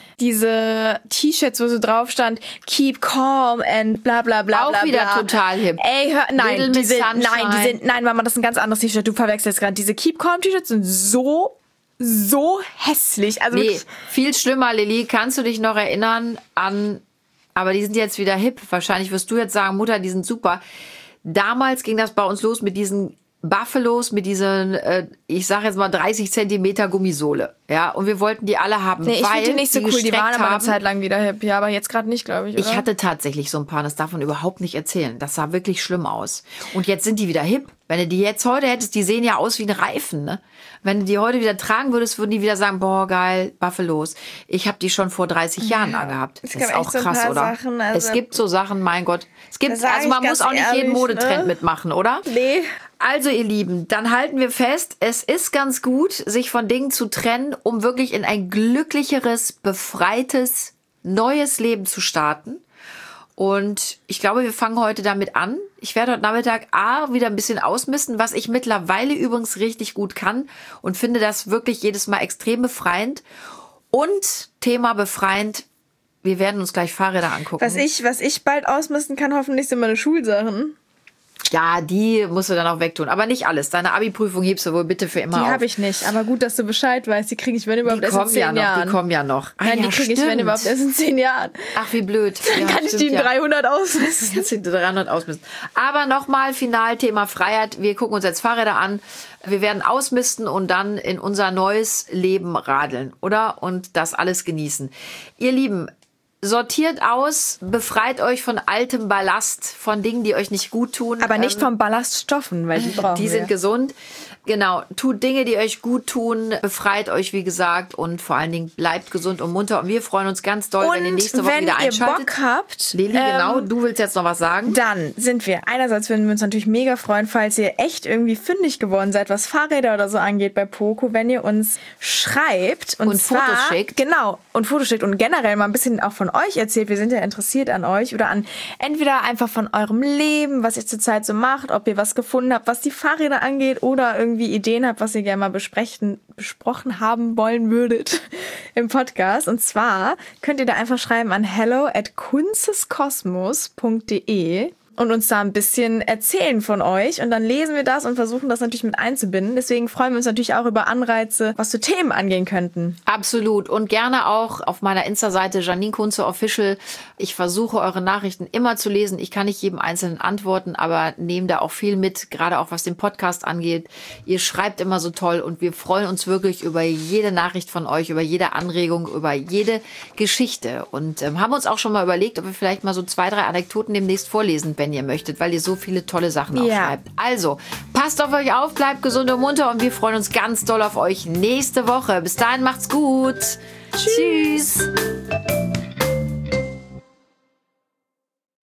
diese T-Shirts, wo so drauf stand, keep calm and bla bla bla Auch bla wieder bla. total hip. Ey, hör, nein, Little die Miss sind, nein, die Sunshine. sind, nein, Mama, das ist ein ganz anderes T-Shirt, du verwechselst gerade. Diese keep calm T-Shirts sind so, so hässlich. Also Nee, wirklich, viel schlimmer, Lilli. Kannst du dich noch erinnern an, aber die sind jetzt wieder hip. Wahrscheinlich wirst du jetzt sagen, Mutter, die sind super. Damals ging das bei uns los mit diesen Buffalos, mit diesen, äh, ich sag jetzt mal dreißig Zentimeter Gummisohle. Ja, und wir wollten die alle haben, nee, ich weil finde die nicht so cool, die gestreckt waren aber eine haben. Zeit lang wieder hip. Ja, aber jetzt gerade nicht, glaube ich, oder? Ich hatte tatsächlich so ein paar, das darf man überhaupt nicht erzählen. Das sah wirklich schlimm aus. Und jetzt sind die wieder hip. Wenn du die jetzt heute hättest, die sehen ja aus wie ein Reifen, ne? Wenn du die heute wieder tragen würdest, würden die wieder sagen, boah, geil, Buffalos. Ich habe die schon vor dreißig Jahren angehabt. Es Das gab ist auch echt so ein krass, paar oder? Sachen, also- es gibt so Sachen, mein Gott. Es gibt, Das sag also ich man ganz muss auch nicht jeden ehrlich, Modetrend ne? mitmachen, oder? Nee. Also, ihr Lieben, dann halten wir fest, es ist ganz gut, sich von Dingen zu trennen, um wirklich in ein glücklicheres, befreites, neues Leben zu starten. Und ich glaube, wir fangen heute damit an. Ich werde heute Nachmittag A, wieder ein bisschen ausmisten, was ich mittlerweile übrigens richtig gut kann und finde das wirklich jedes Mal extrem befreiend. Und Thema befreiend, wir werden uns gleich Fahrräder angucken. Was ich, was ich bald ausmisten kann, hoffentlich sind meine Schulsachen. Ja, die musst du dann auch wegtun. Aber nicht alles. Deine Abi-Prüfung hebst du wohl bitte für immer Die auf. habe ich nicht. Aber gut, dass du Bescheid weißt. Die kriege ich, wenn überhaupt, die erst in kommen zehn ja noch, Jahren. Die kommen ja noch. Ah, Nein, ja, die kriege ich, wenn stimmt. überhaupt, erst in zehn Jahren. Ach, wie blöd. Dann Ja, kann ich die in ja. dreihundert ausmisten. Kannst du die dreihundert ausmisten. Aber nochmal, final Thema Freiheit. Wir gucken uns jetzt Fahrräder an. Wir werden ausmisten und dann in unser neues Leben radeln, oder? Und das alles genießen. Ihr Lieben, sortiert aus, befreit euch von altem Ballast, von Dingen, die euch nicht gut tun. Aber nicht Ähm, von Ballaststoffen, weil die brauchen Die wir. sind gesund. Genau, tut Dinge, die euch gut tun, befreit euch, wie gesagt, und vor allen Dingen bleibt gesund und munter. Und wir freuen uns ganz doll, Und wenn ihr nächste Woche wenn wieder ihr einschaltet. Bock habt, Lili, ähm, genau, du willst jetzt noch was sagen? Dann sind wir, einerseits würden wir uns natürlich mega freuen, falls ihr echt irgendwie fündig geworden seid, was Fahrräder oder so angeht bei Poco, wenn ihr uns schreibt. Und, Und zwar, Fotos schickt. Genau, und Fotos schickt und generell mal ein bisschen auch von euch erzählt. Wir sind ja interessiert an euch oder an entweder einfach von eurem Leben, was ihr zurzeit so macht, ob ihr was gefunden habt, was die Fahrräder angeht oder irgendwie Ideen habt, was ihr gerne mal besprechen, besprochen haben wollen würdet im Podcast. Und zwar könnt ihr da einfach schreiben an hello at kunsteskosmos punkt de und uns da ein bisschen erzählen von euch. Und dann lesen wir das und versuchen das natürlich mit einzubinden. Deswegen freuen wir uns natürlich auch über Anreize, was für Themen angehen könnten. Absolut. Und gerne auch auf meiner Insta-Seite Janine Kunze Official. Ich versuche, eure Nachrichten immer zu lesen. Ich kann nicht jedem Einzelnen antworten, aber nehme da auch viel mit, gerade auch was den Podcast angeht. Ihr schreibt immer so toll und wir freuen uns wirklich über jede Nachricht von euch, über jede Anregung, über jede Geschichte. Und ähm, haben uns auch schon mal überlegt, ob wir vielleicht mal so zwei, drei Anekdoten demnächst vorlesen, wenn ihr möchtet, weil ihr so viele tolle Sachen Ja. aufschreibt. Also, passt auf euch auf, bleibt gesund und munter und wir freuen uns ganz doll auf euch nächste Woche. Bis dahin macht's gut. Tschüss. Tschüss.